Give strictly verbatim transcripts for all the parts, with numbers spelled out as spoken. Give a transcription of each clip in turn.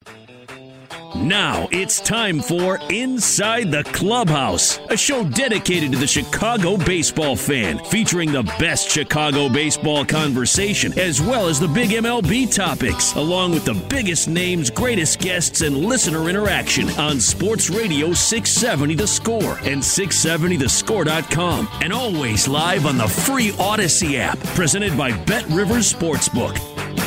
Now it's time for Inside the Clubhouse, a show dedicated to the Chicago baseball fan, featuring the best Chicago baseball conversation, as well as the big M L B topics, along with the biggest names, greatest guests, and listener interaction on Sports Radio six seventy The Score and six seventy the score dot com, and always live on the free Odyssey app, presented by Bet Rivers Sportsbook.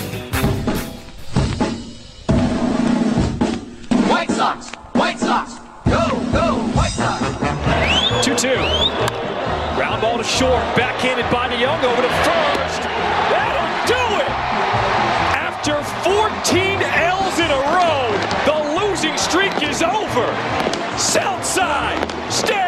White Sox! White Sox! Go, go, White Sox! two two. Ground ball to short. Backhanded by DeYoung over to first. That'll do it! After fourteen L's in a row, the losing streak is over. Southside, stand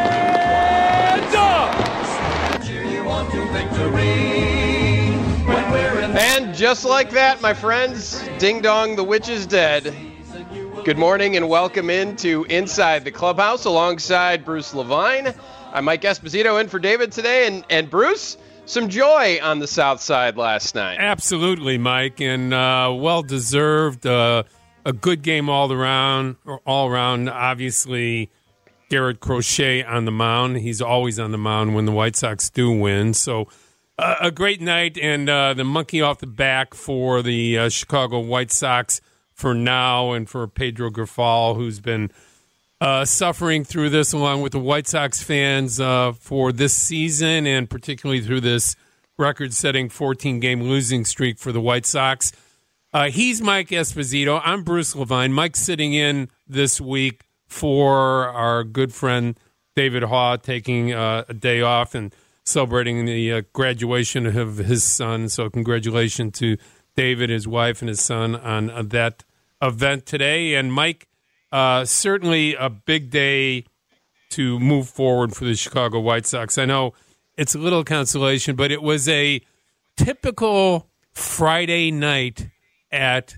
up! Cheer you on to victory when we're in. And just like that, my friends, ding dong, the witch is dead. Good morning and welcome into Inside the Clubhouse alongside Bruce Levine. I'm Mike Esposito in for David today. And, and Bruce, some joy on the South Side last night. Absolutely, Mike, and uh, well-deserved. Uh, a good game all around. All around, obviously, Garrett Crochet on the mound. He's always on the mound when the White Sox do win. So uh, a great night, and uh, the monkey off the back for the uh, Chicago White Sox for now, and for Pedro Grifol, who's been uh, suffering through this along with the White Sox fans uh, for this season, and particularly through this record-setting fourteen-game losing streak for the White Sox. Uh, he's Mike Esposito. I'm Bruce Levine. Mike's sitting in this week for our good friend David Haw, taking uh, a day off and celebrating the uh, graduation of his son. So congratulations to David, his wife, and his son on uh, that event today. And Mike, uh, certainly a big day to move forward for the Chicago White Sox. I know it's a little consolation, but it was a typical Friday night at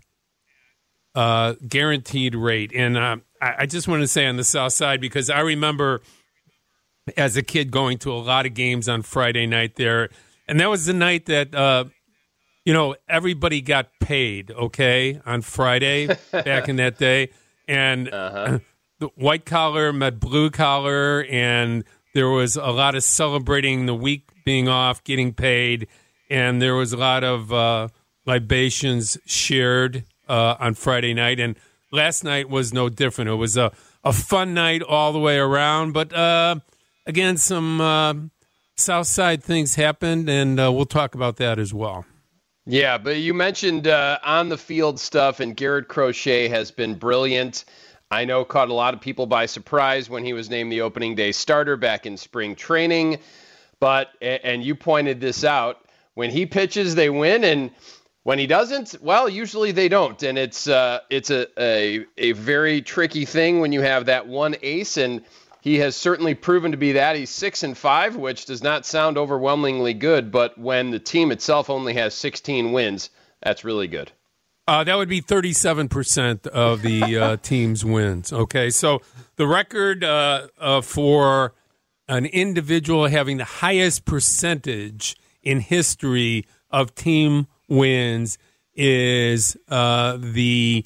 uh, guaranteed rate. And uh, I, I just want to say on the South Side, because I remember as a kid going to a lot of games on Friday night there, and that was the night that uh, you know, everybody got paid, okay, on Friday back in that day. And uh-huh. the white collar met blue collar, and there was a lot of celebrating the week being off, getting paid, and there was a lot of uh, libations shared uh, on Friday night. And last night was no different. It was a, a fun night all the way around. But, uh, again, some uh, South Side things happened, and uh, we'll talk about that as well. Yeah, but you mentioned uh, on-the-field stuff, and Garrett Crochet has been brilliant. I know caught a lot of people by surprise when he was named the opening day starter back in spring training. But, and you pointed this out, when he pitches, they win, and when he doesn't, well, usually they don't. And it's uh, it's a, a, a very tricky thing when you have that one ace, and he has certainly proven to be that. He's six and five, which does not sound overwhelmingly good, but when the team itself only has sixteen wins, that's really good. Uh, that would be thirty-seven percent of the uh, team's wins. Okay, so the record uh, uh, for an individual having the highest percentage in history of team wins is uh, the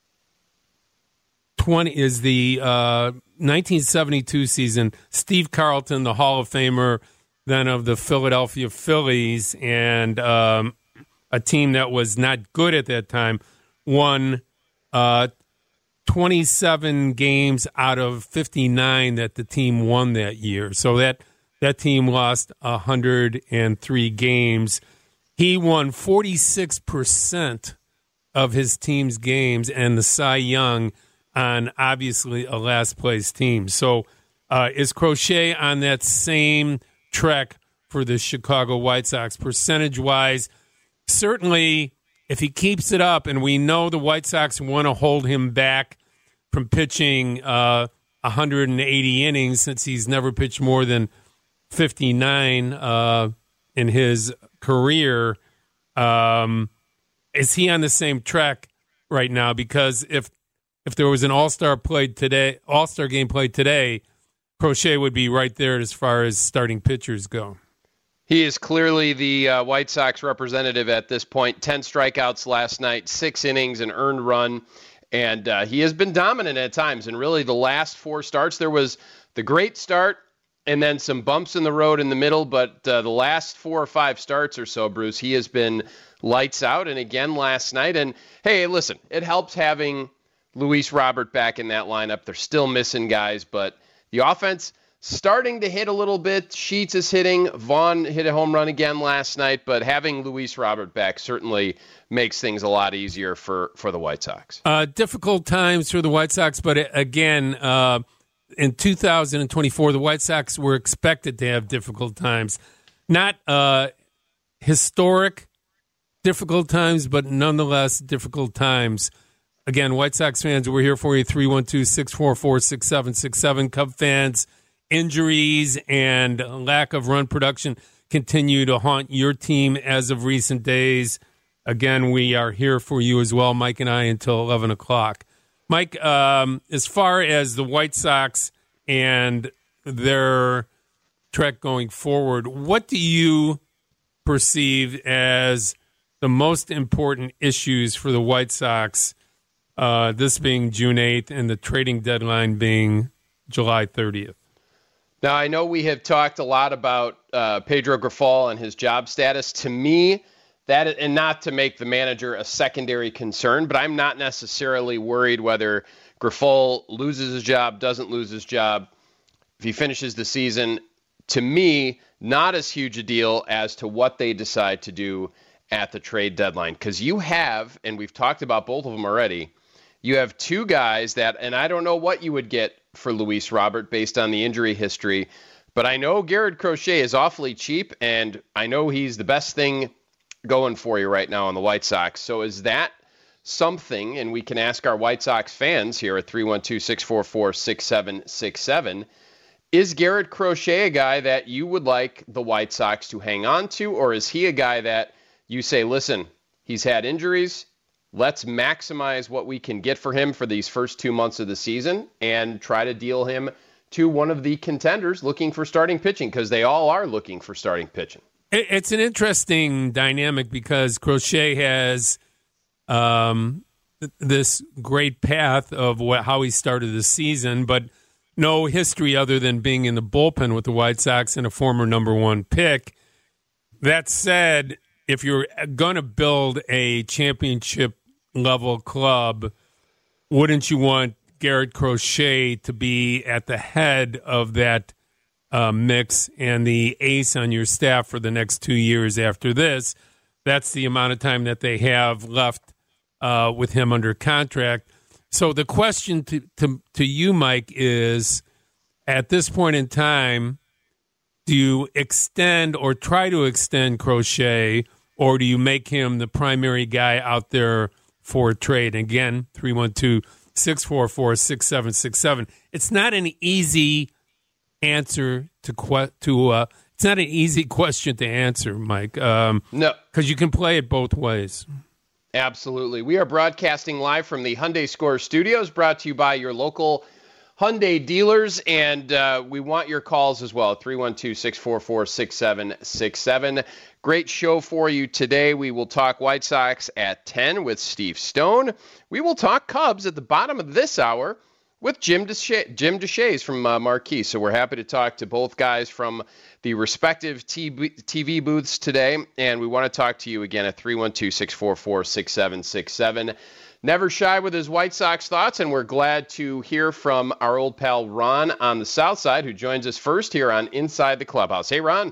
twenty is the. Uh, nineteen seventy-two season. Steve Carlton, the Hall of Famer, then of the Philadelphia Phillies, and um, a team that was not good at that time, won uh, twenty-seven games out of fifty-nine that the team won that year. So that, that team lost one hundred three games. He won forty-six percent of his team's games, and the Cy Young on obviously a last-place team. So uh, is Crochet on that same track for the Chicago White Sox? Percentage-wise, certainly if he keeps it up, and we know the White Sox want to hold him back from pitching uh, one hundred eighty innings since he's never pitched more than fifty-nine uh, in his career. Um, is he on the same track right now? Because if If there was an All-Star played today, All-Star game played today, Crochet would be right there as far as starting pitchers go. He is clearly the uh, White Sox representative at this point. Ten strikeouts last night, six innings, an earned run. And uh, he has been dominant at times. And really the last four starts, there was the great start and then some bumps in the road in the middle. But uh, the last four or five starts or so, Bruce, he has been lights out. And again last night. And, hey, listen, it helps having Luis Robert back in that lineup. They're still missing guys, but the offense starting to hit a little bit. Sheets is hitting. Vaughn hit a home run again last night, but having Luis Robert back certainly makes things a lot easier for, for the White Sox. Uh, difficult times for the White Sox, but again, uh, in two thousand twenty-four, the White Sox were expected to have difficult times. Not uh, historic difficult times, but nonetheless difficult times. Again, White Sox fans, we're here for you, three one two, six four four, six seven six seven. Cub fans, injuries and lack of run production continue to haunt your team as of recent days. Again, we are here for you as well, Mike and I, until eleven o'clock. Mike, um, as far as the White Sox and their trek going forward, what do you perceive as the most important issues for the White Sox, uh, this being June eighth and the trading deadline being July thirtieth? Now, I know we have talked a lot about uh, Pedro Grifol and his job status. To me, that, and not to make the manager a secondary concern, but I'm not necessarily worried whether Grifol loses his job, doesn't lose his job, if he finishes the season. To me, not as huge a deal as to what they decide to do at the trade deadline. Because you have, and we've talked about both of them already, you have two guys that, and I don't know what you would get for Luis Robert based on the injury history, but I know Garrett Crochet is awfully cheap, and I know he's the best thing going for you right now on the White Sox. So is that something, and we can ask our White Sox fans here at three one two, six four four, six seven six seven, is Garrett Crochet a guy that you would like the White Sox to hang on to, or is he a guy that you say, listen, he's had injuries, let's maximize what we can get for him for these first two months of the season and try to deal him to one of the contenders looking for starting pitching, because they all are looking for starting pitching? It's an interesting dynamic because Crochet has um, this great path of what, how he started the season, but no history other than being in the bullpen with the White Sox and a former number one pick. That said, if you're going to build a championship-level club, wouldn't you want Garrett Crochet to be at the head of that uh, mix and the ace on your staff for the next two years after this? That's the amount of time that they have left uh, with him under contract. So the question to, to, to you, Mike, is at this point in time, do you extend or try to extend Crochet, or do you make him the primary guy out there for a trade? Again, three one two, six four four, six seven six seven. It's not an easy answer to que- to uh, it's not an easy question to answer, Mike. Um, no, because you can play it both ways. Absolutely. We are broadcasting live from the Hyundai Score Studios, brought to you by your local Hyundai dealers, and uh, we want your calls as well, three one two, six four four, six seven six seven. Great show for you today. We will talk White Sox at ten with Steve Stone. We will talk Cubs at the bottom of this hour with Jim Desha- Jim Deshaies from uh, Marquee. So we're happy to talk to both guys from the respective T V booths today, and we want to talk to you again at three one two, six four four, six seven six seven. Never shy with his White Sox thoughts, and we're glad to hear from our old pal Ron on the South Side, who joins us first here on Inside the Clubhouse. Hey, Ron.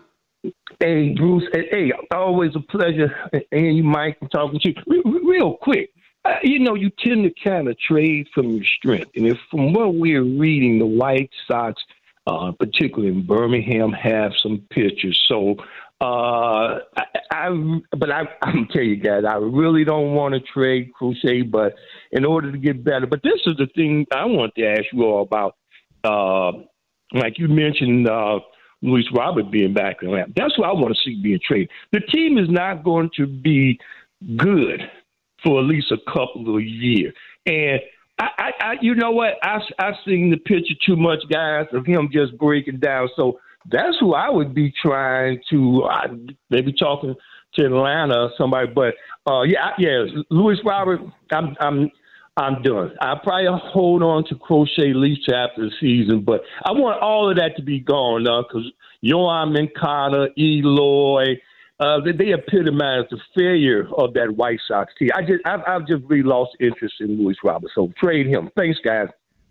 Hey, Bruce. Hey, always a pleasure. And you, Mike, talking to you. Real quick, uh, you know, you tend to kind of trade from your strength. And if from what we're reading, the White Sox, uh, particularly in Birmingham, have some pitchers. So, uh, I, I, but I, I'm tell you guys, I really don't want to trade Crochet, but in order to get better. But this is the thing I want to ask you all about. Uh, like you mentioned, uh, Luis Robert being back in the lab. That's what I want to see being traded. The team is not going to be good for at least a couple of years. And I, I, I you know what? I, I've seen the picture too much, guys, of him just breaking down. So that's who I would be trying to uh, maybe talking to Atlanta or somebody. But uh, yeah, yeah, Luis Robert. I'm, I'm I'm done. I'll probably hold on to Crochet at least after the season, but I want all of that to be gone now because Yoan Moncada, Eloy, uh, they, they epitomize the failure of that White Sox team. I just, I've, I've just really lost interest in Luis Robert, so trade him. Thanks, guys.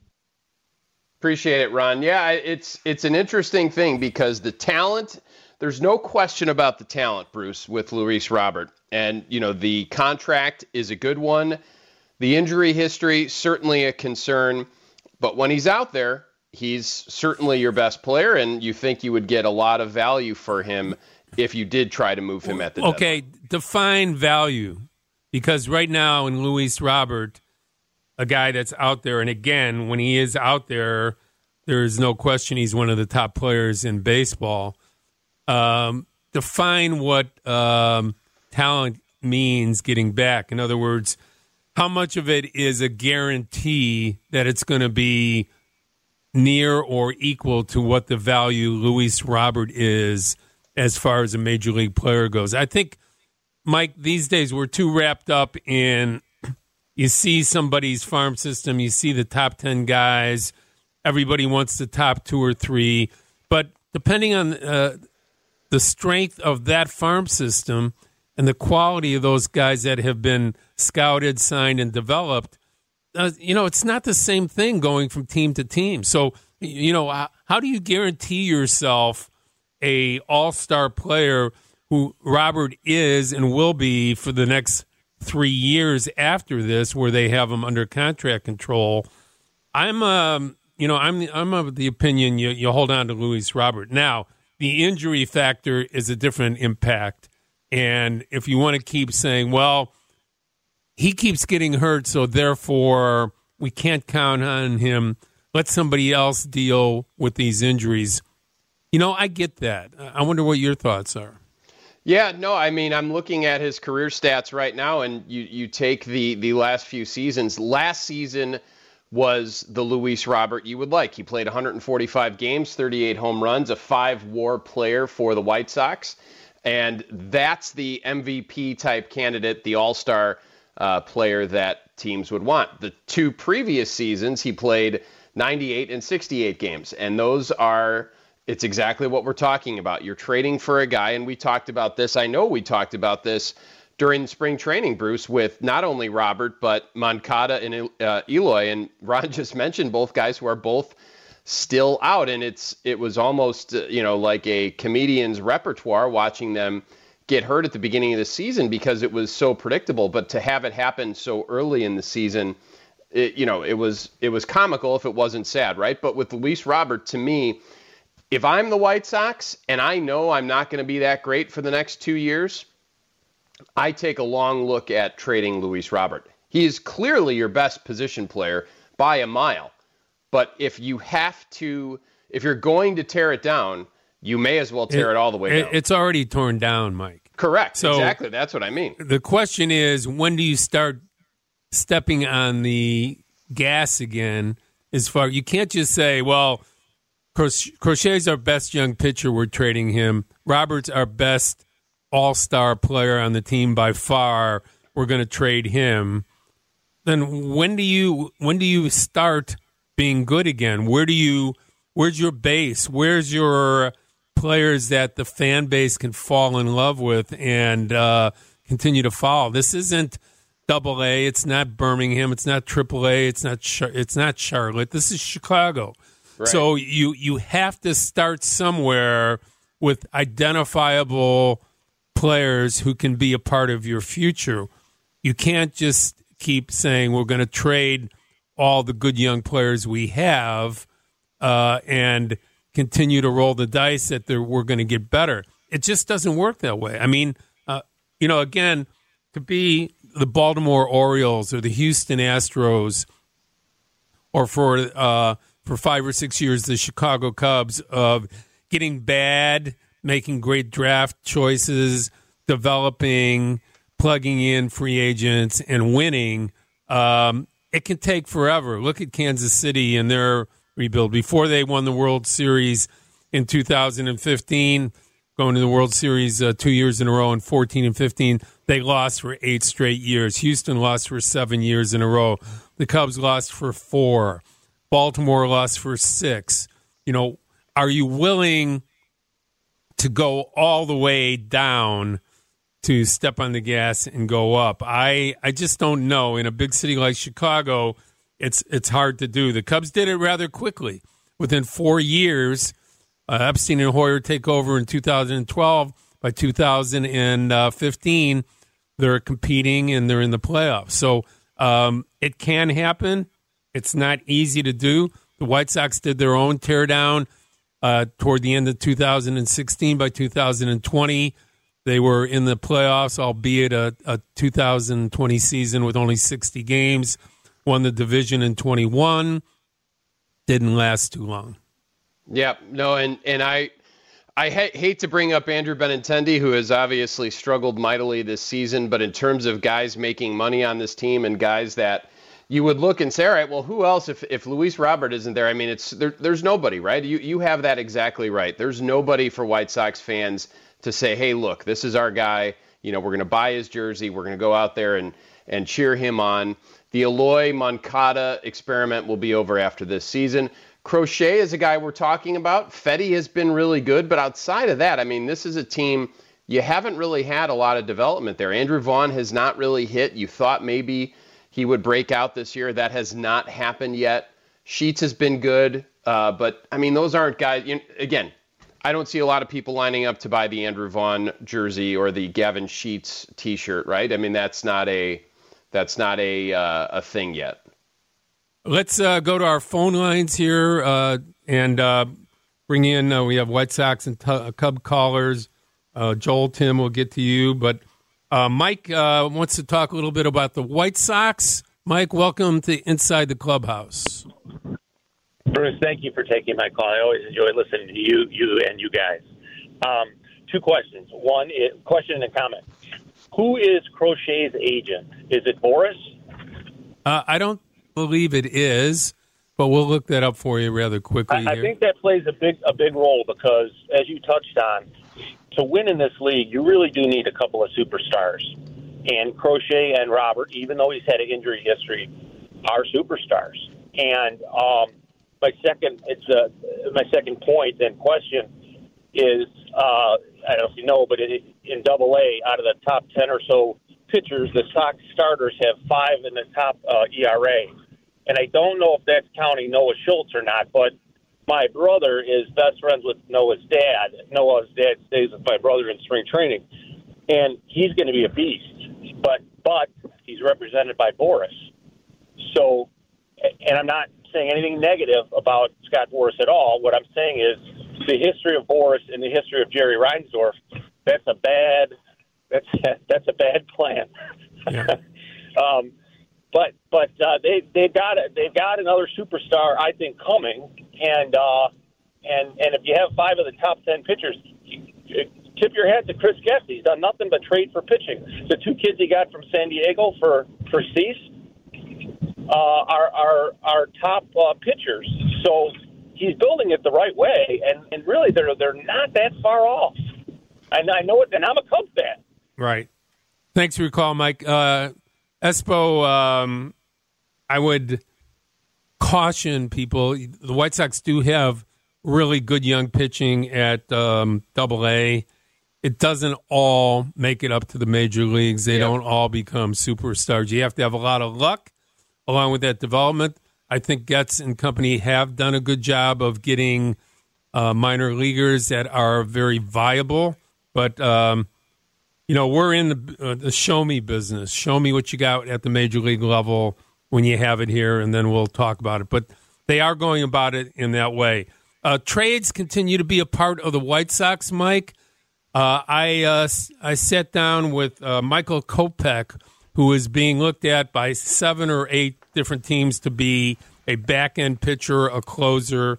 Appreciate it, Ron. Yeah, it's it's an interesting thing because the talent, there's no question about the talent, Bruce, with Luis Robert. And, you know, the contract is a good one. The injury history, certainly a concern. But when he's out there, he's certainly your best player, and you think you would get a lot of value for him if you did try to move him at the deadline. Okay, define value. Because right now in Luis Robert, a guy that's out there, and again, when he is out there, there is no question he's one of the top players in baseball. Um, define what um, talent means getting back. In other words, how much of it is a guarantee that it's going to be near or equal to what the value Luis Robert is as far as a major league player goes? I think, Mike, these days we're too wrapped up in you see somebody's farm system, you see the top ten guys, everybody wants the top two or three, but depending on uh, the strength of that farm system and the quality of those guys that have been scouted, signed, and developed, uh, you know, it's not the same thing going from team to team. So, you know, how, how do you guarantee yourself a all-star player who Robert is and will be for the next three years after this, where they have him under contract control? I'm, um, you know, I'm I'm of the opinion you you hold on to Luis Robert. Now, the injury factor is a different impact. And if you want to keep saying, well, he keeps getting hurt, so therefore we can't count on him, let somebody else deal with these injuries. You know, I get that. I wonder what your thoughts are. Yeah, no, I mean, I'm looking at his career stats right now, and you, you take the, the last few seasons. Last season was the Luis Robert you would like. He played one hundred forty-five games, thirty-eight home runs, a five-WAR player for the White Sox. And that's the M V P type candidate, the all-star uh, player that teams would want. The two previous seasons, he played ninety-eight and sixty-eight games. And those are, it's exactly what we're talking about. You're trading for a guy, and we talked about this. I know we talked about this during spring training, Bruce, with not only Robert, but Moncada and uh, Eloy. And Ron just mentioned both guys who are both still out, and it's it was almost uh, you know like a comedian's repertoire watching them get hurt at the beginning of the season because it was so predictable. But to have it happen so early in the season, it, you know it was it was comical if it wasn't sad, right? But with Luis Robert, to me, if I'm the White Sox and I know I'm not going to be that great for the next two years, I take a long look at trading Luis Robert. He is clearly your best position player by a mile. But if you have to, if you're going to tear it down, you may as well tear it, it all the way down. It's already torn down, Mike. Correct. So exactly. That's what I mean. The question is, when do you start stepping on the gas again? As far you can't just say, well, Crochet's our best young pitcher, we're trading him. Robert's our best all-star player on the team by far, we're going to trade him. Then when do you when do you start being good again? Where do you, where's your base? Where's your players that the fan base can fall in love with and uh, continue to follow? This isn't Double A. It's not Birmingham. It's not Triple A. It's not. It's not Charlotte. This is Chicago. Right. So you you have to start somewhere with identifiable players who can be a part of your future. You can't just keep saying we're going to trade all the good young players we have uh, and continue to roll the dice that we're going to get better. It just doesn't work that way. I mean, uh, you know, again, to be the Baltimore Orioles or the Houston Astros or for uh, for five or six years the Chicago Cubs of getting bad, making great draft choices, developing, plugging in free agents, and winning, um, it can take forever. Look at Kansas City and their rebuild. Before they won the World Series in two thousand fifteen, going to the World Series uh, two years in a row in fourteen and fifteen, they lost for eight straight years. Houston lost for seven years in a row. The Cubs lost for four. Baltimore lost for six. You know, are you willing to go all the way down to step on the gas and go up? I, I just don't know. In a big city like Chicago, it's it's hard to do. The Cubs did it rather quickly. Within four years, uh, Epstein and Hoyer take over in two thousand twelve. By two thousand fifteen, they're competing and they're in the playoffs. So um, it can happen. It's not easy to do. The White Sox did their own teardown uh, toward the end of two thousand sixteen. By two thousand twenty, they were in the playoffs, albeit a, a two thousand twenty season with only sixty games. Won the division in twenty-one. Didn't last too long. Yeah, no, and, and I I ha- hate to bring up Andrew Benintendi, who has obviously struggled mightily this season, but in terms of guys making money on this team and guys that you would look and say, all right, well, who else if, if Luis Robert isn't there? I mean, it's there, there's nobody, right? You you have that exactly right. There's nobody for White Sox fans to say, hey, look, this is our guy. You know, we're going to buy his jersey. We're going to go out there and, and cheer him on. The Eloy Moncada experiment will be over after this season. Crochet is a guy we're talking about. Fetty has been really good, but outside of that, I mean, this is a team you haven't really had a lot of development there. Andrew Vaughn has not really hit. You thought maybe he would break out this year. That has not happened yet. Sheets has been good, uh, but, I mean, those aren't guys. You know, again, I don't see a lot of people lining up to buy the Andrew Vaughn jersey or the Gavin Sheets T-shirt, right? I mean, that's not a that's not a uh, a thing yet. Let's uh, go to our phone lines here uh, and uh, bring in. Uh, we have White Sox and t- Cub callers. Uh, Joel, Tim, we'll get to you, but uh, Mike uh, wants to talk a little bit about the White Sox. Mike, welcome to Inside the Clubhouse. Bruce, thank you for taking my call. I always enjoy listening to you, you and you guys. Um, two questions. One is, question and a comment. Who is Crochet's agent? Is it Boris? Uh, I don't believe it is, but we'll look that up for you rather quickly. I, I think that plays a big a big role because, as you touched on, to win in this league, you really do need a couple of superstars. And Crochet and Robert, even though he's had an injury history, are superstars. And um, my second, it's uh, my second point and question is, uh, I don't know if you know, but it, in Double A, out of the top ten or so pitchers, the Sox starters have five in the top uh, E R A. And I don't know if that's counting Noah Schultz or not, but my brother is best friends with Noah's dad. Noah's dad stays with my brother in spring training, and he's going to be a beast. But but he's represented by Boris. So, and I'm not saying anything negative about Scott Boras at all. What I'm saying is the history of Boras and the history of Jerry Reinsdorf, that's a bad that's that's a bad plan. Yeah. um, but but uh, they they've got a, they've got another superstar, I think, coming, and uh, and and if you have five of the top ten pitchers, tip your hat to Chris Guest. He's done nothing but trade for pitching. The two kids he got from San Diego for for Cease uh, are are are top uh, pitchers. So he's building it the right way, and, and really they're they're not that far off. And I know it, and I'm a Cubs fan. Right. Thanks for your call, Mike. Uh, Espo, um, I would caution people. The White Sox do have really good young pitching at um, Double A. It doesn't all make it up to the major leagues. They yeah. don't all become superstars. You have to have a lot of luck along with that development. I think Getz and company have done a good job of getting uh, minor leaguers that are very viable. But, um, you know, we're in the, uh, the show-me business. Show me what you got at the major league level when you have it here, and then we'll talk about it. But they are going about it in that way. Uh, trades continue to be a part of the White Sox, Mike. Uh, I uh, I sat down with uh, Michael Kopech, who is being looked at by seven or eight different teams to be a back-end pitcher, a closer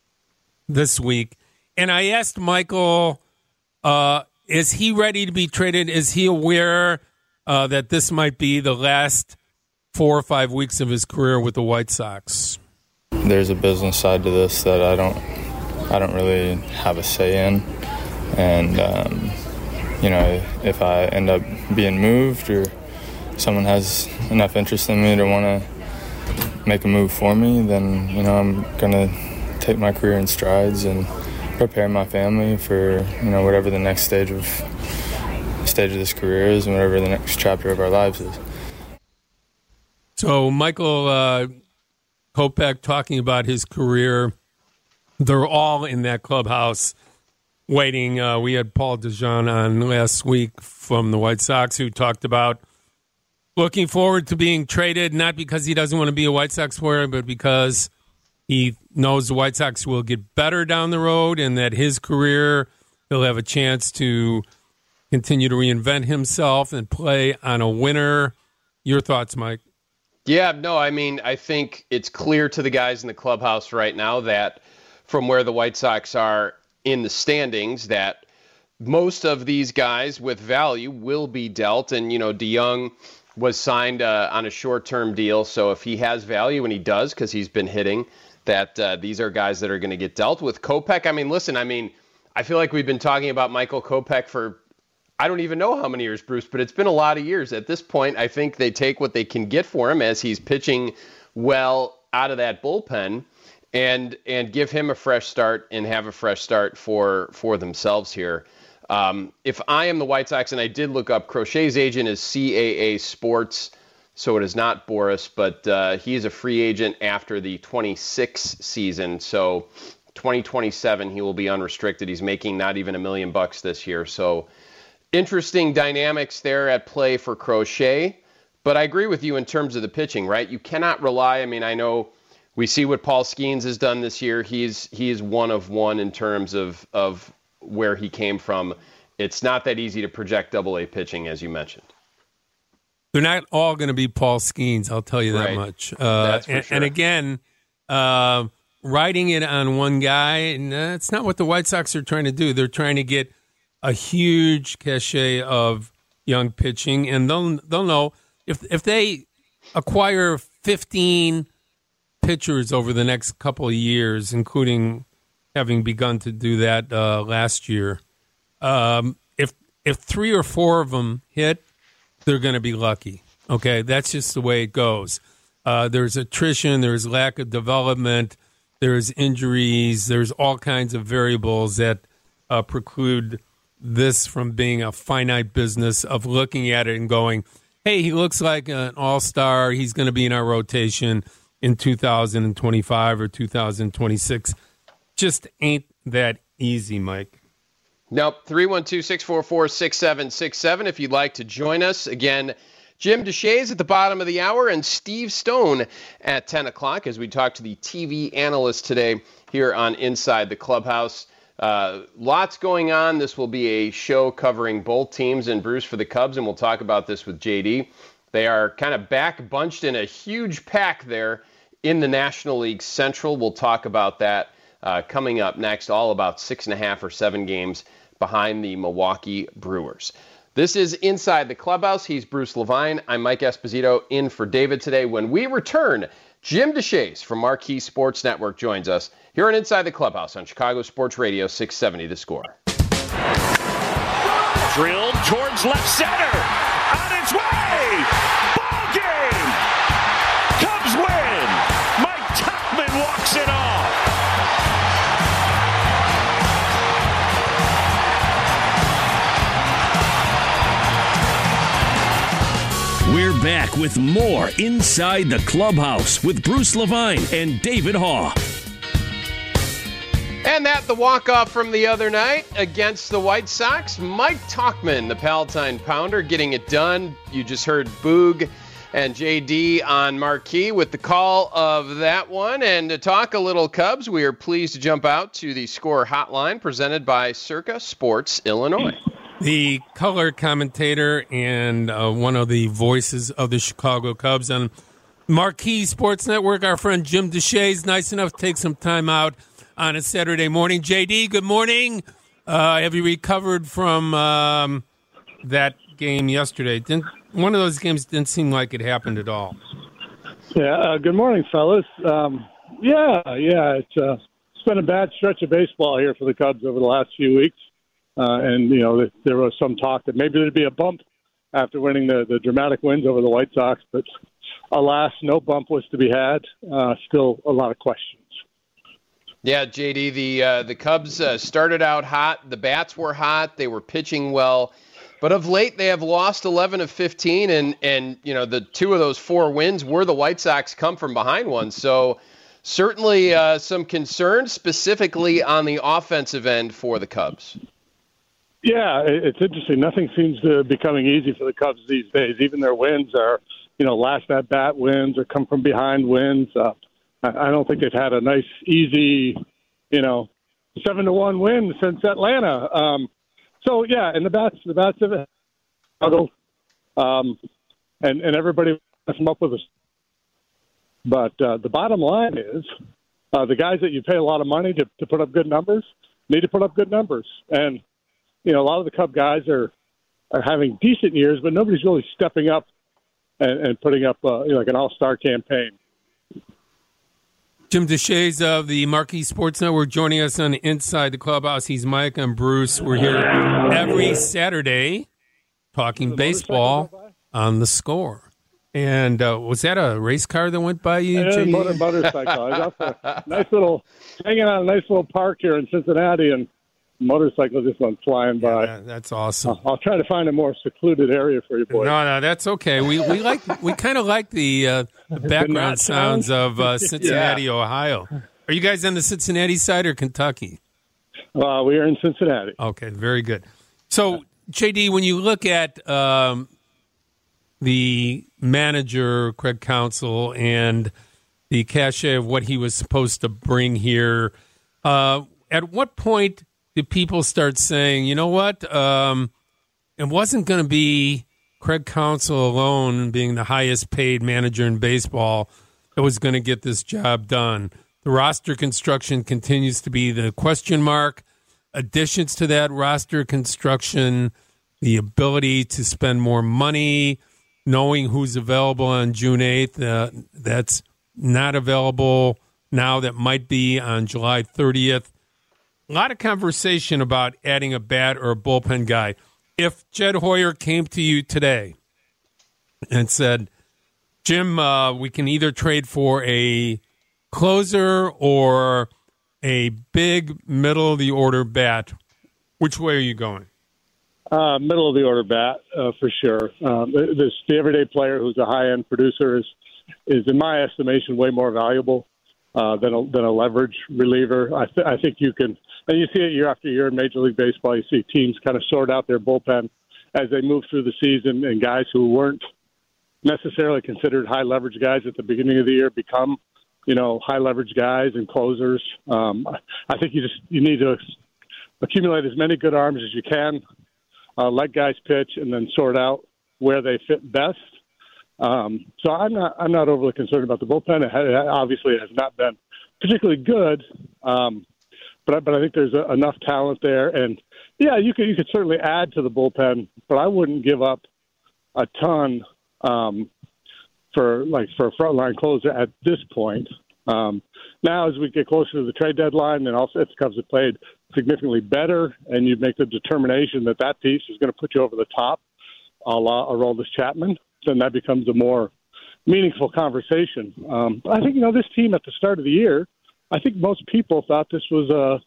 this week. And I asked Michael, uh, is he ready to be traded? Is he aware uh, that this might be the last four or five weeks of his career with the White Sox? There's a business side to this that I don't I don't really have a say in. And, um, you know, if I end up being moved or someone has enough interest in me to want to make a move for me, then, you know, I'm going to take my career in strides and prepare my family for, you know, whatever the next stage of stage of this career is and whatever the next chapter of our lives is. So Michael uh, Kopech talking about his career. They're all in that clubhouse waiting. Uh, we had Paul DeJean on last week from the White Sox who talked about looking forward to being traded, not because he doesn't want to be a White Sox player, but because he knows the White Sox will get better down the road and that his career, he'll have a chance to continue to reinvent himself and play on a winner. Your thoughts, Mike? Yeah, no, I mean, I think it's clear to the guys in the clubhouse right now that from where the White Sox are in the standings, that most of these guys with value will be dealt. And, you know, DeJong was signed uh, on a short-term deal, so if he has value, and he does because he's been hitting, that uh, these are guys that are going to get dealt with. Kopech, I mean, listen, I mean, I feel like we've been talking about Michael Kopech for I don't even know how many years, Bruce, but it's been a lot of years. At this point, I think they take what they can get for him as he's pitching well out of that bullpen and and give him a fresh start and have a fresh start for, for themselves here. Um, if I am the White Sox, and I did look up, Crochet's agent is C A A Sports, so it is not Boris, but uh, he is a free agent after the twenty-six season. So twenty twenty-seven, he will be unrestricted. He's making not even a million bucks this year. So interesting dynamics there at play for Crochet. But I agree with you in terms of the pitching, right? You cannot rely. I mean, I know we see what Paul Skeens has done this year. He's he is one of one in terms of of where he came from. It's not that easy to project double A pitching, as you mentioned. They're not all going to be Paul Skeens, I'll tell you that right. much. Uh, That's for and, sure. and again, uh, riding it on one guy, that's not what the White Sox are trying to do. They're trying to get a huge cachet of young pitching, and they'll they'll know if if they acquire fifteen pitchers over the next couple of years, including having begun to do that uh, last year. Um, if if three or four of them hit, they're going to be lucky. Okay, that's just the way it goes. Uh, there's attrition, there's lack of development, there's injuries, there's all kinds of variables that uh, preclude this from being a finite business of looking at it and going, hey, he looks like an all-star, he's going to be in our rotation in two thousand twenty-five or two thousand twenty-six. Just ain't that easy, Mike. Nope. three one two, six four four, six seven six seven if you'd like to join us. Again, Jim Deshaies at the bottom of the hour and Steve Stone at ten o'clock as we talk to the T V analyst today here on Inside the Clubhouse. Uh, lots going on. This will be a show covering both teams and Bruce for the Cubs, and we'll talk about this with J D. They are kind of back bunched in a huge pack there in the National League Central. We'll talk about that uh, coming up next, all about six and a half or seven games behind the Milwaukee Brewers. This is Inside the Clubhouse. He's Bruce Levine. I'm Mike Esposito in for David today. When we return, Jim Deshaies from Marquee Sports Network joins us here on Inside the Clubhouse on Chicago Sports Radio six seventy The Score. Drilled towards left center. On its way. Ball game. Cubs win. Mike Tauchman walks it off. We're back with more Inside the Clubhouse with Bruce Levine and David Haugh. And that the walk-off from the other night against the White Sox, Mike Tauchman, the Palatine Pounder, getting it done. You just heard Boog and J D on Marquee with the call of that one. And to talk a little Cubs, we are pleased to jump out to the Score Hotline presented by Circa Sports Illinois. The color commentator and uh, one of the voices of the Chicago Cubs on Marquee Sports Network, our friend Jim Deshaies, nice enough to take some time out on a Saturday morning. J D, good morning. Uh, have you recovered from um, that game yesterday? Didn't, one of those games didn't seem like it happened at all. Yeah, uh, good morning, fellas. Um, yeah, yeah, it's, uh, it's been a bad stretch of baseball here for the Cubs over the last few weeks. Uh, and, you know, there was some talk that maybe there'd be a bump after winning the, the dramatic wins over the White Sox. But alas, no bump was to be had. Uh, still a lot of questions. Yeah, J D, the uh, the Cubs uh, started out hot. The bats were hot. They were pitching well. But of late, they have lost eleven of fifteen, and, and you know the two of those four wins were the White Sox come from behind ones. So certainly uh, some concerns specifically on the offensive end for the Cubs. Yeah, it's interesting. Nothing seems to be coming easy for the Cubs these days. Even their wins are, you know, last at bat wins or come from behind wins. Uh, I don't think they've had a nice, easy, you know, seven to one win since Atlanta. Um, so yeah, and the bats, the bats have struggled, um, and and everybody wants them up with us. But uh, the bottom line is, uh, the guys that you pay a lot of money to to put up good numbers need to put up good numbers. And you know, a lot of the Cub guys are are having decent years, but nobody's really stepping up and, and putting up uh, you know, like an all-star campaign. Jim Deshaies of the Marquee Sports Network joining us on Inside the Clubhouse. He's Mike. I'm Bruce. We're here every Saturday talking baseball on The Score. And uh, was that a race car that went by you, J D? Motor, motorcycle. I was out for a nice little, hanging out in a nice little park here in Cincinnati, and motorcycle just went flying by. Yeah, that's awesome. I'll, I'll try to find a more secluded area for you, boy. No, no, that's okay. We we like we kind of like the, uh, the background sounds of uh, Cincinnati, yeah. Ohio. Are you guys on the Cincinnati side or Kentucky? Uh, we are in Cincinnati. Okay, very good. So, J D, when you look at um, the manager, Craig Counsell, and the cachet of what he was supposed to bring here, uh, at what point did people start saying, you know what, um, it wasn't going to be Craig Counsell alone being the highest paid manager in baseball that was going to get this job done. The roster construction continues to be the question mark. Additions to that roster construction, the ability to spend more money, knowing who's available on June eighth, uh, that's not available now, that might be on July thirtieth. A lot of conversation about adding a bat or a bullpen guy. If Jed Hoyer came to you today and said, Jim, uh, we can either trade for a closer or a big middle-of-the-order bat, which way are you going? Uh, middle-of-the-order bat, uh, for sure. Um, this, the everyday player who's a high-end producer is, is, in my estimation, way more valuable uh, than, a, than a leverage reliever. I, th- I think you can... And you see it year after year in Major League Baseball. You see teams kind of sort out their bullpen as they move through the season, and guys who weren't necessarily considered high leverage guys at the beginning of the year become, you know, high leverage guys and closers. Um, I think you just you need to accumulate as many good arms as you can, uh, let guys pitch, and then sort out where they fit best. Um, so I'm not I'm not overly concerned about the bullpen. It, had, it obviously has not been particularly good. Um, But I, but I think there's a, enough talent there, and yeah, you could you could certainly add to the bullpen, but I wouldn't give up a ton um, for like for a frontline closer at this point. Um, now, as we get closer to the trade deadline, and also if the Cubs have played significantly better, and you make the determination that that piece is going to put you over the top, a la Aroldis Chapman, then that becomes a more meaningful conversation. Um, I think you know this team at the start of the year. I think most people thought this was a,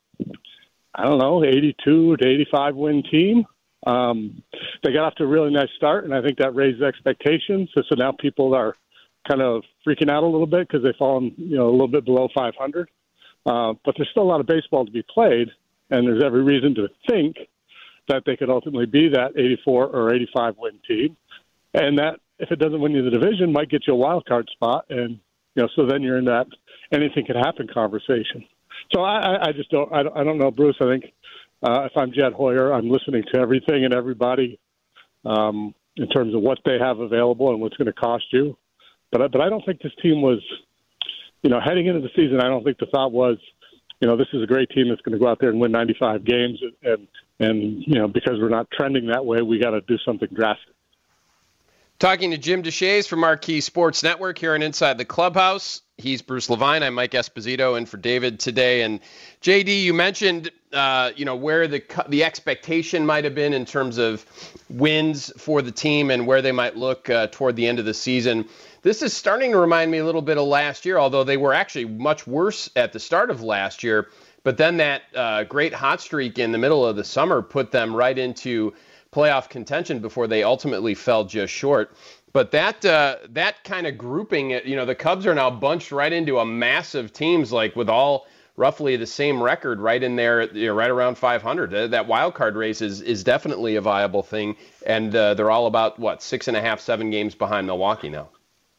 I don't know, eighty-two to eighty-five win team. Um, they got off to a really nice start, and I think that raised expectations. So, so now people are kind of freaking out a little bit because they've fallen, you know, a little bit below five hundred. Uh, but there's still a lot of baseball to be played, and there's every reason to think that they could ultimately be that eighty-four or eighty-five win team. And that, if it doesn't win you the division, might get you a wild card spot. And, you know, so then you're in that anything can happen conversation. So I, I just don't, I don't, I don't know, Bruce. I think uh, if I'm Jed Hoyer, I'm listening to everything and everybody um, in terms of what they have available and what's going to cost you. But I, but I don't think this team was, you know, heading into the season, I don't think the thought was, you know, this is a great team that's going to go out there and win ninety-five games. And, and you know, because we're not trending that way, we got to do something drastic. Talking to Jim Deshaies from Marquee Sports Network here on Inside the Clubhouse. He's Bruce Levine. I'm Mike Esposito, and for David today. And J D, you mentioned, uh, you know, where the the expectation might have been in terms of wins for the team and where they might look uh, toward the end of the season. This is starting to remind me a little bit of last year, although they were actually much worse at the start of last year. But then that uh, great hot streak in the middle of the summer put them right into playoff contention before they ultimately fell just short. But that uh, that kind of grouping, you know, the Cubs are now bunched right into a massive teams, like with all roughly the same record right in there, you know, right around five hundred. That wild card race is, is definitely a viable thing. And uh, they're all about, what, six and a half, seven games behind Milwaukee now.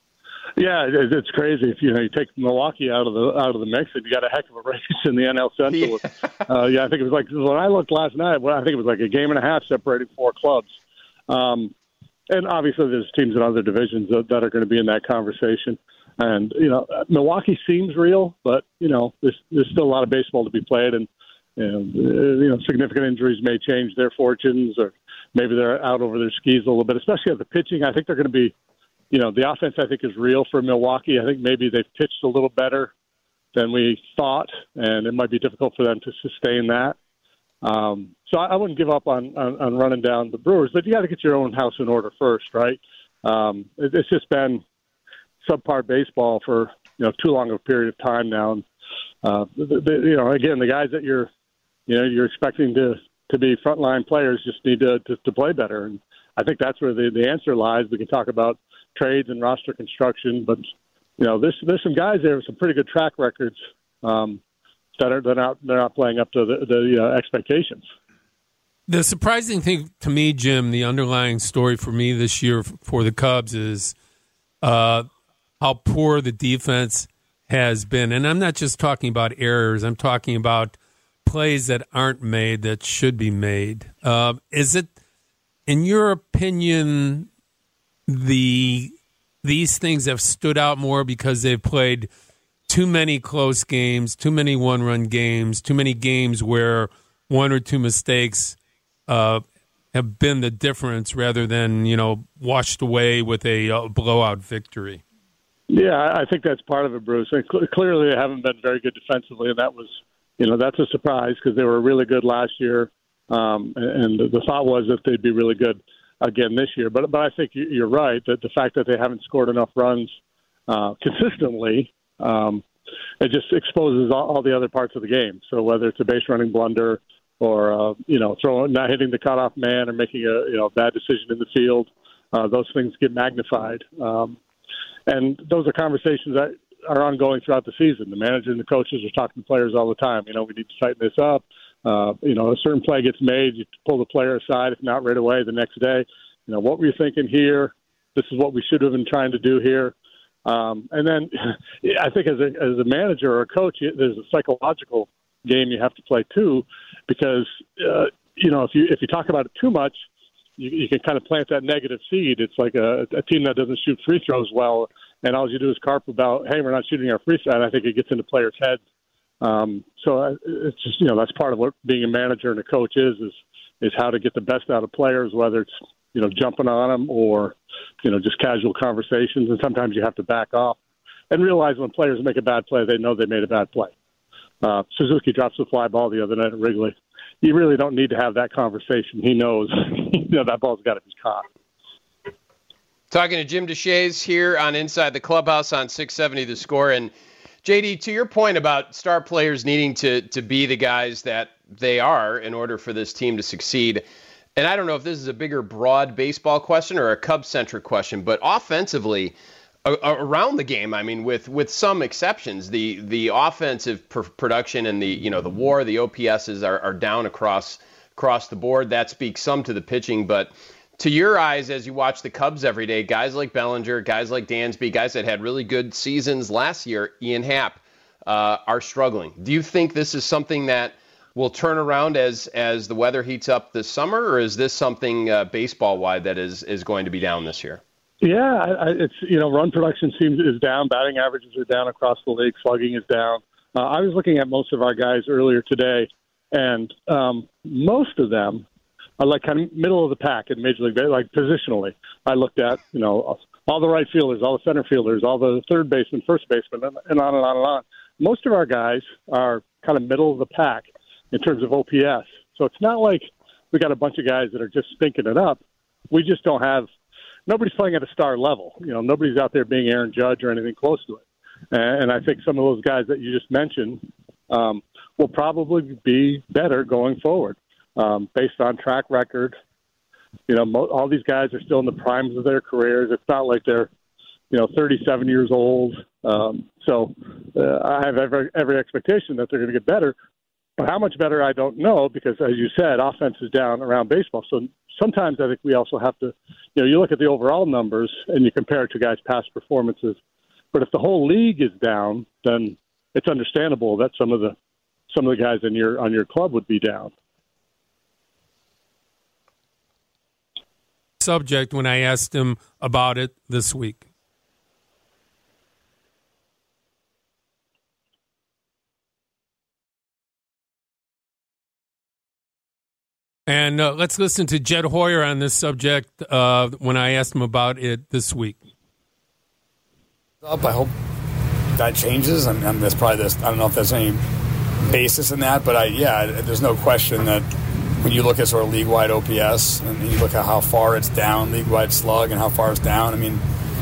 Yeah, it's crazy. If you know you take Milwaukee out of the out of the mix, and you got a heck of a race in the N L Central. Yeah, uh, yeah I think it was like when I looked last night. Well, I think it was like a game and a half separating four clubs. Um, And obviously, there's teams in other divisions that, that are going to be in that conversation. And, you know, Milwaukee seems real, but, you know, there's, there's still a lot of baseball to be played. And, and uh, you know, significant injuries may change their fortunes, or maybe they're out over their skis a little bit, especially at the pitching. I think they're going to be, you know, the offense, I think, is real for Milwaukee. I think maybe they've pitched a little better than we thought, and it might be difficult for them to sustain that. Um, so I, I wouldn't give up on, on, on running down the Brewers, but you got to get your own house in order first, right? Um, it, it's just been subpar baseball for, you know, too long of a period of time now. And, uh, the, the, you know, again, the guys that you're, you know, you're expecting to, to be frontline players just need to, to, to play better. And I think that's where the, the answer lies. We can talk about trades and roster construction, but, you know, there's, there's some guys there with some pretty good track records, um, that are they're not they're not playing up to the, the uh, expectations. The surprising thing to me, Jim, the underlying story for me this year for the Cubs is uh, how poor the defense has been, and I'm not just talking about errors. I'm talking about plays that aren't made that should be made. Uh, is it, in your opinion, the these things have stood out more because they've played too many close games, too many one-run games, too many games where one or two mistakes uh, have been the difference rather than, you know, washed away with a uh, blowout victory? Yeah, I think that's part of it, Bruce. And cl- clearly they haven't been very good defensively, and that was, you know, that's a surprise because they were really good last year, um, and the thought was that they'd be really good again this year. But, but I think you're right, that the fact that they haven't scored enough runs uh, consistently, Um, it just exposes all, all the other parts of the game. So whether it's a base running blunder or, uh, you know, throwing, not hitting the cutoff man or making a, you know, bad decision in the field, uh, those things get magnified. Um, and those are conversations that are ongoing throughout the season. The manager and the coaches are talking to players all the time. You know, we need to tighten this up. Uh, you know, a certain play gets made, you pull the player aside, if not right away the next day. You know, what were you thinking here? This is what we should have been trying to do here. Um, and then I think as a, as a manager or a coach, there's a psychological game you have to play too, because, uh, you know, if you, if you talk about it too much, you, you can kind of plant that negative seed. It's like a, a team that doesn't shoot free throws well, and all you do is carp about, hey, we're not shooting our free throw. And I think it gets into players' heads. Um, so it's just, you know, that's part of what being a manager and a coach is, is, is how to get the best out of players, whether it's, you know, jumping on them or, you know, just casual conversations. And sometimes you have to back off and realize when players make a bad play, they know they made a bad play. Uh, Suzuki drops the fly ball the other night at Wrigley. You really don't need to have that conversation. He knows, you know, that ball's got to be caught. Talking to Jim Deshaies here on Inside the Clubhouse on six seventy The Score. And J D, to your point about star players needing to to be the guys that they are in order for this team to succeed. And I don't know if this is a bigger broad baseball question or a Cubs-centric question, but offensively, a, a, around the game, I mean, with with some exceptions, the the offensive pr- production and the you know the WAR, the O P S's are, are down across across the board. That speaks some to the pitching, but to your eyes, as you watch the Cubs every day, guys like Bellinger, guys like Dansby, guys that had really good seasons last year, Ian Happ, uh, are struggling. Do you think this is something that will turn around as as the weather heats up this summer, or is this something uh, baseball-wide that is is going to be down this year? Yeah, I, it's you know run production seems is down, batting averages are down across the league, slugging is down. Uh, I was looking at most of our guys earlier today, and um, most of them are like kind of middle of the pack in Major League Baseball, like positionally. I looked at you know all the right fielders, all the center fielders, all the third basemen, first basemen, and, and on and on and on. Most of our guys are kind of middle of the pack in terms of O P S. So it's not like we got a bunch of guys that are just stinking it up. We just don't have – nobody's playing at a star level. You know, nobody's out there being Aaron Judge or anything close to it. And, and I think some of those guys that you just mentioned um, will probably be better going forward um, based on track record. You know, mo- all these guys are still in the primes of their careers. It's not like they're, you know, thirty-seven years old. Um, so uh, I have every, every expectation that they're going to get better. But how much better, I don't know, because, as you said, offense is down around baseball. So sometimes I think we also have to, you know, you look at the overall numbers and you compare it to guys' past performances. But if the whole league is down, then it's understandable that some of the some of the guys in your on your club would be down. Subject when I asked him about it this week. And uh, let's listen to Jed Hoyer on this subject uh, when I asked him about it this week. Up, I hope that changes, and, and there's probably this. I don't know if there's any basis in that, but I yeah, there's no question that when you look at sort of league-wide O P S and you look at how far it's down, league-wide slug, and how far it's down. I mean,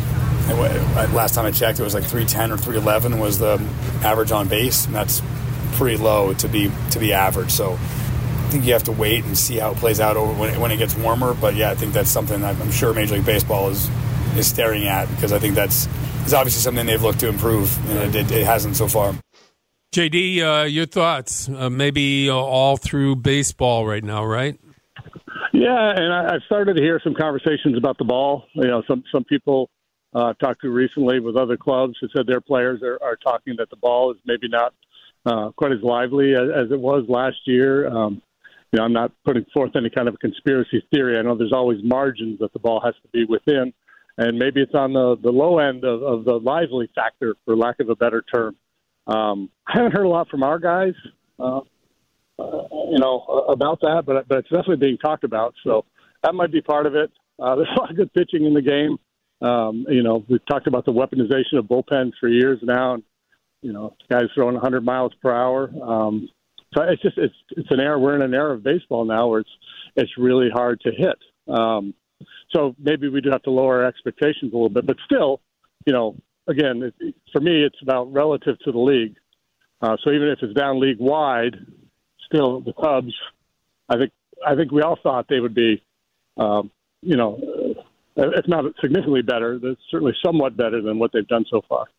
last time I checked, it was like three ten or three eleven was the average on base, and that's pretty low to be to be average. So I think you have to wait and see how it plays out over when it, when it gets warmer. But yeah, I think that's something that I'm sure Major League Baseball is is staring at, because I think that's is obviously something they've looked to improve, and it, it hasn't so far. J D, uh, your thoughts? Uh, maybe uh, all through baseball right now, right? Yeah, and I, I've started to hear some conversations about the ball. You know, some some people uh, talked to recently with other clubs who said their players are, are talking that the ball is maybe not uh, quite as lively as, as it was last year. Um, you know, I'm not putting forth any kind of a conspiracy theory. I know there's always margins that the ball has to be within, and maybe it's on the, the low end of, of the lively factor, for lack of a better term. Um, I haven't heard a lot from our guys, uh, uh, you know, about that, but but it's definitely being talked about. So that might be part of it. Uh, there's a lot of good pitching in the game. Um, you know, we've talked about the weaponization of bullpens for years now, and you know, guys throwing one hundred miles per hour. Um, so it's just it's it's an era. We're in an era of baseball now where it's it's really hard to hit. Um, so maybe we do have to lower our expectations a little bit, but still, you know. Again, it, for me, it's about relative to the league. Uh, so even if it's down league-wide, still the Cubs, I think I think we all thought they would be, um, you know, uh, if not significantly better, they're certainly somewhat better than what they've done so far.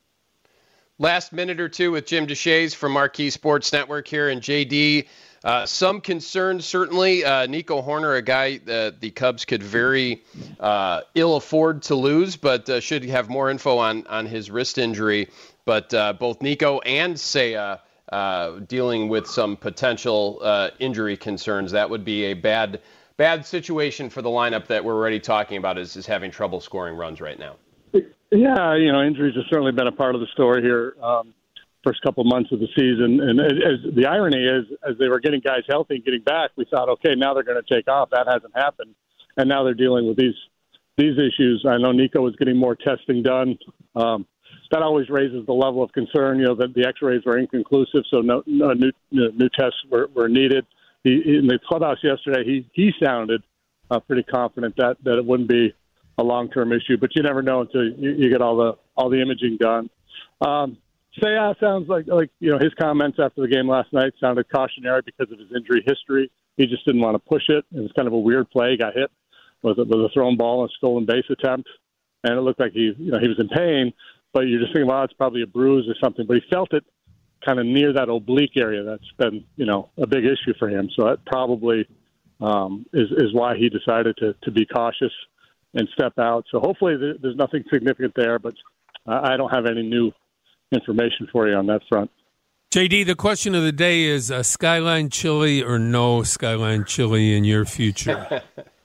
Last minute or two with Jim Deshaies from Marquee Sports Network here, and J D. Uh, some concerns, certainly. Uh, Nico Hoerner, a guy that the Cubs could very uh, ill afford to lose, but uh, should have more info on, on his wrist injury. But uh, both Nico and Seiya uh, dealing with some potential uh, injury concerns. That would be a bad bad situation for the lineup that we're already talking about is, is having trouble scoring runs right now. Yeah, you know, injuries have certainly been a part of the story here. Um, first couple of months of the season. And as the irony is, as they were getting guys healthy and getting back, we thought, okay, now they're going to take off. That hasn't happened. And now they're dealing with these these issues. I know Nico was getting more testing done. Um, that always raises the level of concern, you know, that the x-rays were inconclusive, so no, no new, new tests were, were needed. He, in the clubhouse yesterday, he, he sounded uh, pretty confident that, that it wouldn't be a long-term issue, but you never know until you, you get all the all the imaging done. Um, Seiya sounds like, like, you know, his comments after the game last night sounded cautionary because of his injury history. He just didn't want to push it. It was kind of a weird play. He got hit with a, with a thrown ball and a stolen base attempt, and it looked like he, you know, he was in pain. But you're just thinking, well, it's probably a bruise or something. But he felt it kind of near that oblique area. That's been, you know, a big issue for him. So that probably um, is is why he decided to to be cautious and step out. So hopefully there's nothing significant there. But I don't have any new information for you on that front. J D, the question of the day is uh, Skyline Chili or no Skyline Chili in your future?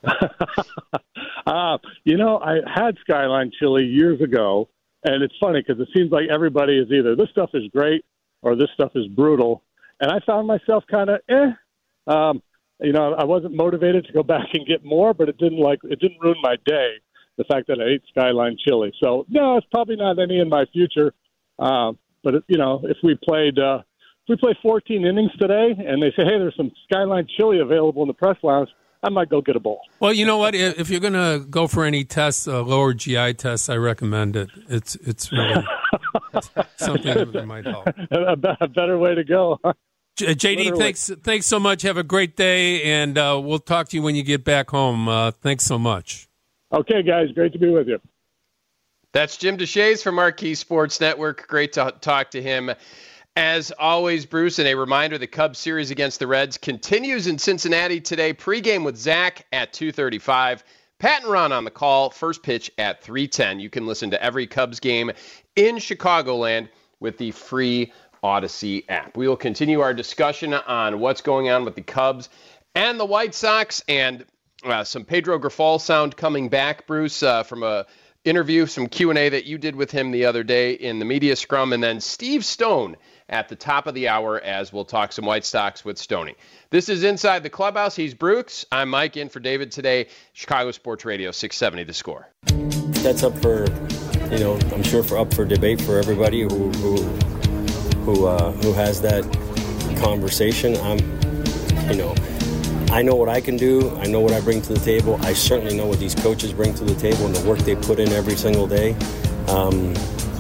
uh, you know, I had Skyline Chili years ago, and it's funny because it seems like everybody is either this stuff is great or this stuff is brutal. And I found myself kind of eh. Um, you know, I wasn't motivated to go back and get more, but it didn't like it didn't ruin my day. the fact that I ate Skyline chili. So, no, it's probably not any in my future. Uh, but, it, you know, if we played uh, if we play fourteen innings today and they say, hey, there's some Skyline chili available in the press lounge, I might go get a bowl. Well, you know what? If you're going to go for any tests, uh, lower G I tests, I recommend it. It's it's really it's something that might help. A, a better way to go. J D, Literally. thanks thanks so much. Have a great day, and uh, we'll talk to you when you get back home. Uh, thanks so much. Okay, guys. Great to be with you. That's Jim Deshaies from Marquee Sports Network. Great to talk to him. As always, Bruce, and a reminder, the Cubs series against the Reds continues in Cincinnati today. Pregame with Zach at two thirty-five. Pat and Ron on the call. First pitch at three ten. You can listen to every Cubs game in Chicagoland with the free Odyssey app. We will continue our discussion on what's going on with the Cubs and the White Sox, and uh, some Pedro Grifol sound coming back, Bruce, uh, from a interview, some Q and A that you did with him the other day in the media scrum, and then Steve Stone at the top of the hour as we'll talk some White Sox with Stoney. This is Inside the Clubhouse. He's Brooks. I'm Mike, in for David today. Chicago Sports Radio, six seventy The Score. That's up for, you know, I'm sure for up for debate for everybody who who who, uh, who has that conversation. I'm, you know, I know what I can do. I know what I bring to the table. I certainly know what these coaches bring to the table and the work they put in every single day. Um,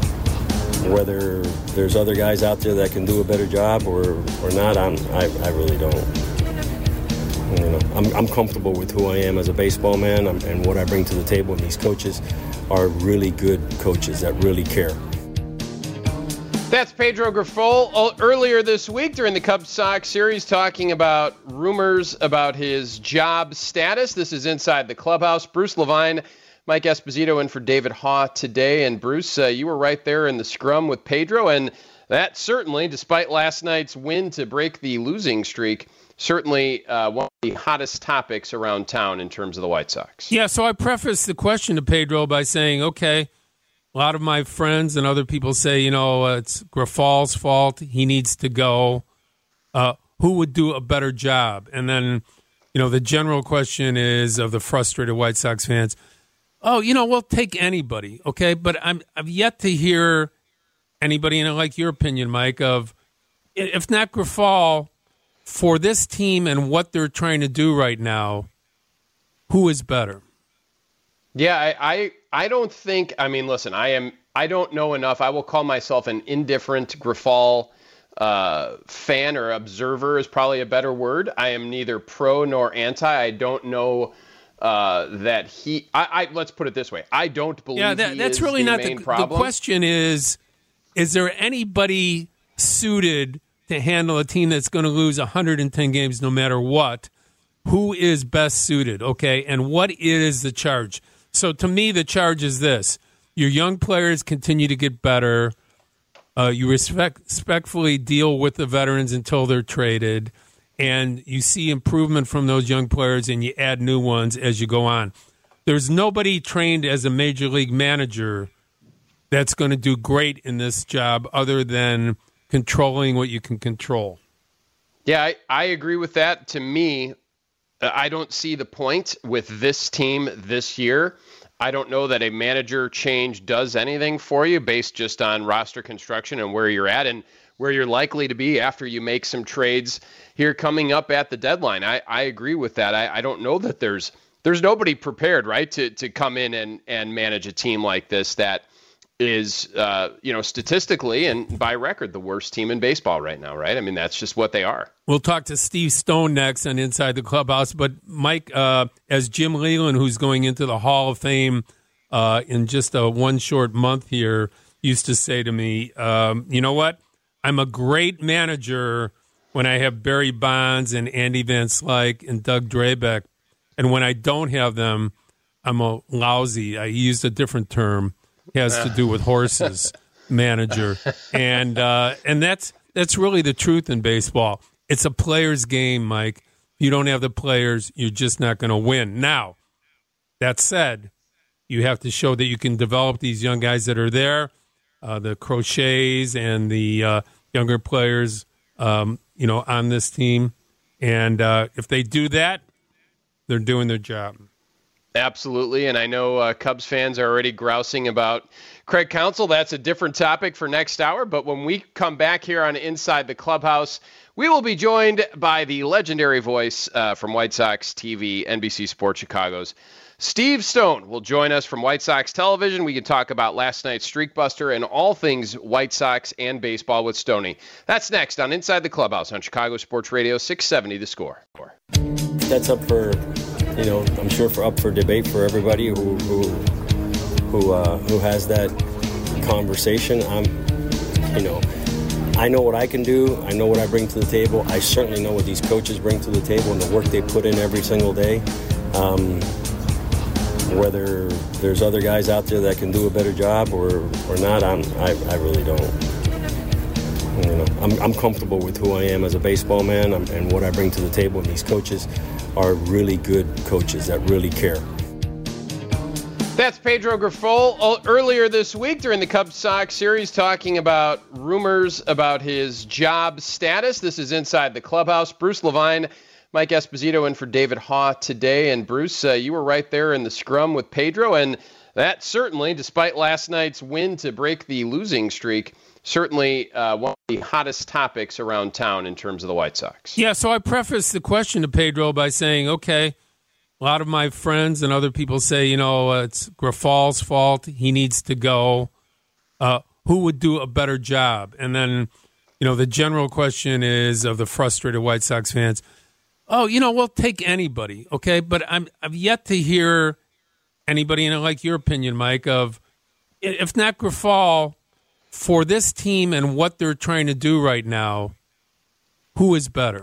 whether there's other guys out there that can do a better job or, or not, I'm, I, I really don't. You know, I'm, I'm comfortable with who I am as a baseball man and, and what I bring to the table. And these coaches are really good coaches that really care. That's Pedro Grifol earlier this week during the Cubs Sox series, talking about rumors about his job status. This is Inside the Clubhouse. Bruce Levine, Mike Esposito in for David Haw today. And Bruce, uh, you were right there in the scrum with Pedro, and that certainly, despite last night's win to break the losing streak, certainly uh, one of the hottest topics around town in terms of the White Sox. Yeah, so I prefaced the question to Pedro by saying, okay, a lot of my friends and other people say, you know, uh, it's Grifol's fault. He needs to go. Uh, who would do a better job? And then, you know, the general question is of the frustrated White Sox fans, oh, you know, we'll take anybody, okay? But I'm, I've yet to hear anybody, and I like your opinion, Mike, of if not Grifol, for this team and what they're trying to do right now, who is better? Yeah, I, I I don't think, I mean, listen, I am, I don't know enough. I will call myself an indifferent Grifol uh, fan, or observer is probably a better word. I am neither pro nor anti. I don't know uh, that he, I, I let's put it this way. I don't believe yeah, that, he that's is really the not main the, problem. The question is, is there anybody suited to handle a team that's going to lose one hundred ten games no matter what? Who is best suited, okay? And what is the charge? So to me, the charge is this. Your young players continue to get better. Uh, you respect, respectfully deal with the veterans until they're traded. And you see improvement from those young players, and you add new ones as you go on. There's nobody trained as a major league manager that's going to do great in this job other than controlling what you can control. Yeah, I, I agree with that. To me, I don't see the point with this team this year. I don't know that a manager change does anything for you based just on roster construction and where you're at and where you're likely to be after you make some trades here coming up at the deadline. I, I agree with that. I, I don't know that there's there's nobody prepared, right, to to come in and, and manage a team like this that is, uh, you know, statistically and by record, the worst team in baseball right now, right? I mean, that's just what they are. We'll talk to Steve Stone next on Inside the Clubhouse. But, Mike, uh, as Jim Leyland, who's going into the Hall of Fame uh, in just a one short month here, used to say to me, um, you know what? I'm a great manager when I have Barry Bonds and Andy Van Slyke and Doug Drabeck. And when I don't have them, I'm a lousy, I used a different term, has to do with horses manager. And uh, and that's that's really the truth in baseball. It's a player's game, Mike. If you don't have the players, you're just not going to win. Now, that said, you have to show that you can develop these young guys that are there, uh, the Crochets and the uh, younger players, um, you know, on this team. And uh, if they do that, they're doing their job. Absolutely, and I know uh, Cubs fans are already grousing about Craig Counsell. That's a different topic for next hour, but when we come back here on Inside the Clubhouse, we will be joined by the legendary voice uh, from White Sox T V, N B C Sports Chicago's Steve Stone will join us from White Sox Television. We can talk about last night's Streak Buster and all things White Sox and baseball with Stoney. That's next on Inside the Clubhouse on Chicago Sports Radio six seventy The Score. That's up for, you know, I'm sure for up for debate for everybody who who who uh, who has that conversation. I'm, you know, I know what I can do. I know what I bring to the table. I certainly know what these coaches bring to the table and the work they put in every single day. Um, whether there's other guys out there that can do a better job or, or not, I'm, I, I really don't. You know, I'm, I'm comfortable with who I am as a baseball man and, and what I bring to the table. And these coaches are really good coaches that really care. That's Pedro Grifol earlier this week during the Cubs Sox series talking about rumors about his job status. This is Inside the Clubhouse. Bruce Levine, Mike Esposito in for David Haugh today. And Bruce, uh, you were right there in the scrum with Pedro. And that certainly, despite last night's win to break the losing streak, certainly uh, one of the hottest topics around town in terms of the White Sox. Yeah, so I prefaced the question to Pedro by saying, okay, a lot of my friends and other people say, you know, uh, it's Grifol's fault. He needs to go. Uh, who would do a better job? And then, you know, the general question is of the frustrated White Sox fans, oh, you know, we'll take anybody, okay? But I'm, I've yet to hear anybody, and I like your opinion, Mike, of if not Grifol, for this team and what they're trying to do right now, who is better?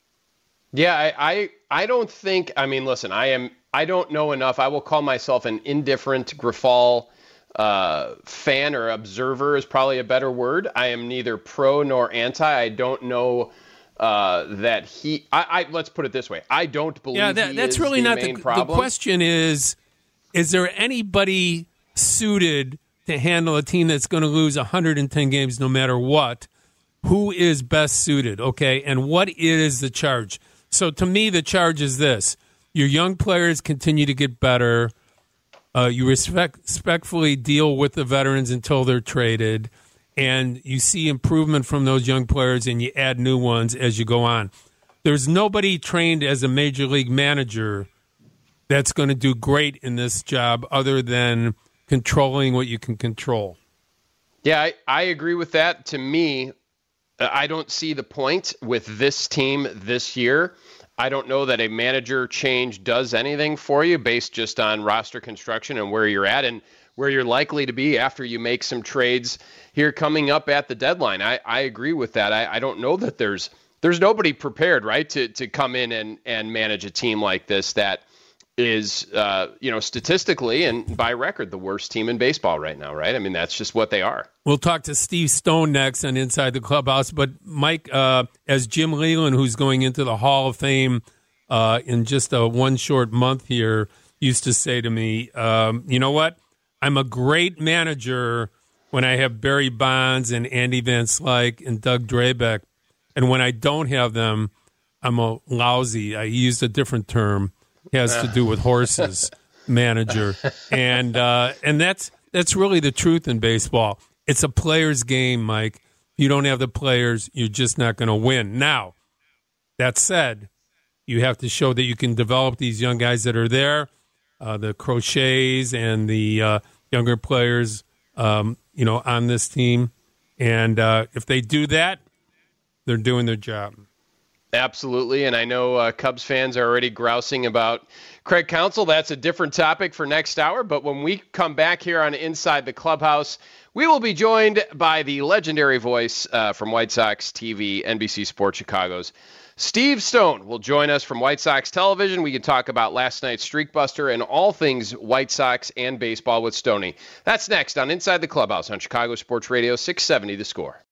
Yeah, I, I I don't think, I mean, listen, I am I don't know enough. I will call myself an indifferent Grifol uh, fan or observer is probably a better word. I am neither pro nor anti. I don't know uh, that he, I, I let's put it this way. I don't believe yeah, that, he that's is really the not main the, problem. The question is, is there anybody suited to handle a team that's going to lose one hundred ten games no matter what? Who is best suited, okay? And what is the charge? So to me, the charge is this. Your young players continue to get better. Uh, you respect, respectfully deal with the veterans until they're traded. And you see improvement from those young players, and you add new ones as you go on. There's nobody trained as a major league manager that's going to do great in this job other than controlling what you can control. Yeah, I, I agree with that. To me, I don't see the point with this team this year. I don't know that a manager change does anything for you based just on roster construction and where you're at and where you're likely to be after you make some trades here coming up at the deadline. I, I agree with that. I, I don't know that there's there's nobody prepared, right, to to come in and, and manage a team like this that is, uh, you know, statistically and by record the worst team in baseball right now, right? I mean, that's just what they are. We'll talk to Steve Stone next on Inside the Clubhouse. But, Mike, uh, as Jim Leyland, who's going into the Hall of Fame uh, in just a one short month here, used to say to me, um, you know what? I'm a great manager when I have Barry Bonds and Andy Van Slyke and Doug Drabeck. And when I don't have them, I'm a lousy, I used a different term, has to do with horses manager. And uh, and that's that's really the truth in baseball. It's a player's game, Mike. If you don't have the players, you're just not going to win. Now, that said, you have to show that you can develop these young guys that are there, uh, the Crochets and the uh, younger players, um, you know, on this team. And uh, if they do that, they're doing their job. Absolutely, and I know uh, Cubs fans are already grousing about Craig Counsell. That's a different topic for next hour, but when we come back here on Inside the Clubhouse, we will be joined by the legendary voice uh, from White Sox T V, N B C Sports Chicago's Steve Stone will join us from White Sox Television. We can talk about last night's Streak Buster and all things White Sox and baseball with Stoney. That's next on Inside the Clubhouse on Chicago Sports Radio six seventy The Score.